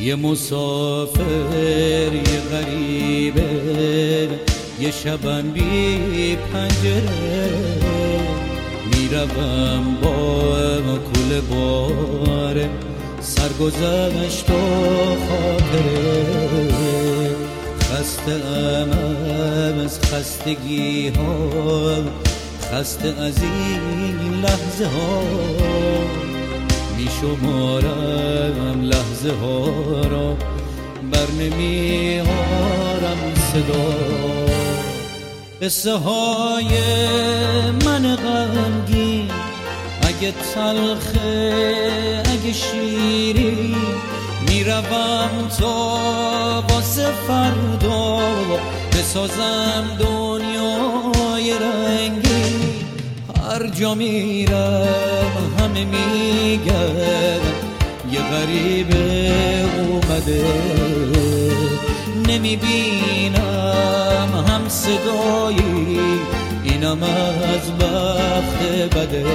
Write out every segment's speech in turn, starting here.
یه مسافر یه غریبه یه شبن بی پنجره میروم با کل باره سرگذشت و خاطره خسته از خستگی ها خسته از این لحظه ها می شمارم لحظه ها را بر نمی آرم صدا قصه های من غمگین اگه تلخه اگه شیری میروم تا واسه فردا بسازم دنیای رنگی هر جا میرم همه میگن یه غریبه اومده نمیبینم هم صدایی اینم از بخت بده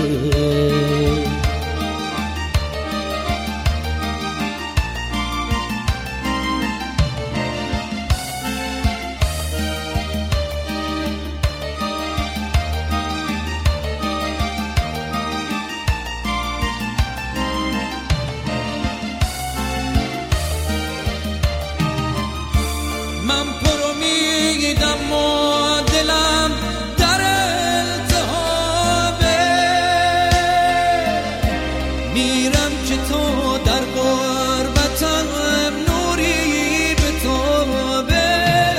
من پرو میدم و دلم در التهابه میرم که تو در غربتم نوری به تابه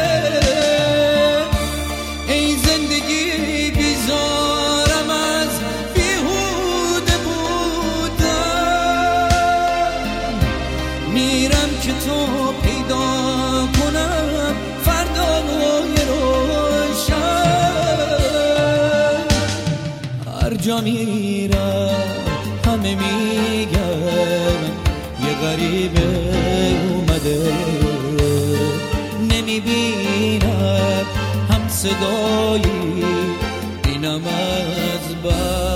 ای زندگی بیزارم از بیهوده بودم میرم که تو پیدا کنم فردای روشن هر جا میرم همه میگن یه غریبه اومده نمیبینم هم صدایی اینم از